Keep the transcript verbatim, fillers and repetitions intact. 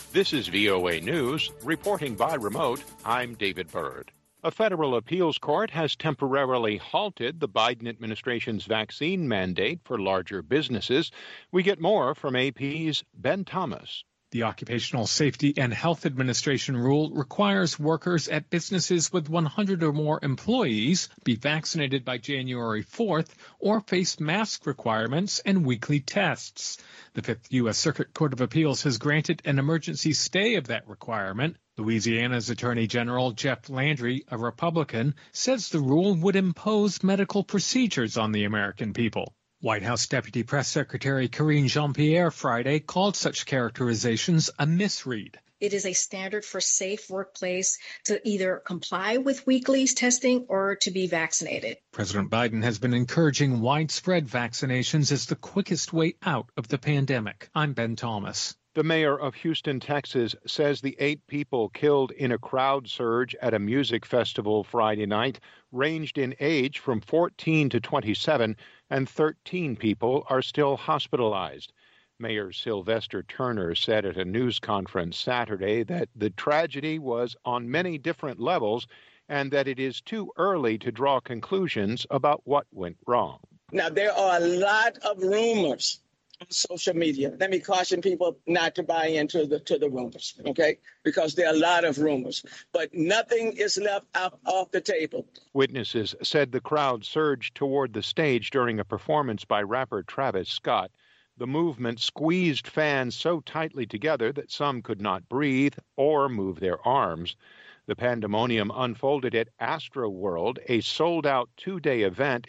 This is V O A News, reporting by remote. I'm David Byrd. A federal appeals court has temporarily halted the Biden administration's vaccine mandate for larger businesses. We get more from A P's Ben Thomas. The Occupational Safety and Health Administration rule requires workers at businesses with one hundred or more employees be vaccinated by January fourth or face mask requirements and weekly tests. The Fifth U S Circuit Court of Appeals has granted an emergency stay of that requirement. Louisiana's Attorney General Jeff Landry, a Republican, says the rule would impose medical procedures on the American people. White House Deputy Press Secretary Karine Jean-Pierre Friday called such characterizations a misread. It is a standard for safe workplace to either comply with weekly testing or to be vaccinated. President Biden has been encouraging widespread vaccinations as the quickest way out of the pandemic. I'm Ben Thomas. The mayor of Houston, Texas, says the eight people killed in a crowd surge at a music festival Friday night ranged in age from fourteen to twenty-seven, and thirteen people are still hospitalized. Mayor Sylvester Turner said at a news conference Saturday that the tragedy was on many different levels and that it is too early to draw conclusions about what went wrong. Now, there are a lot of rumors on social media. Let me caution people not to buy into the to the rumors, okay? Because there are a lot of rumors, but nothing is left off, off the table. Witnesses said the crowd surged toward the stage during a performance by rapper Travis Scott. The movement squeezed fans so tightly together that some could not breathe or move their arms. The pandemonium unfolded at Astroworld, a sold-out two-day event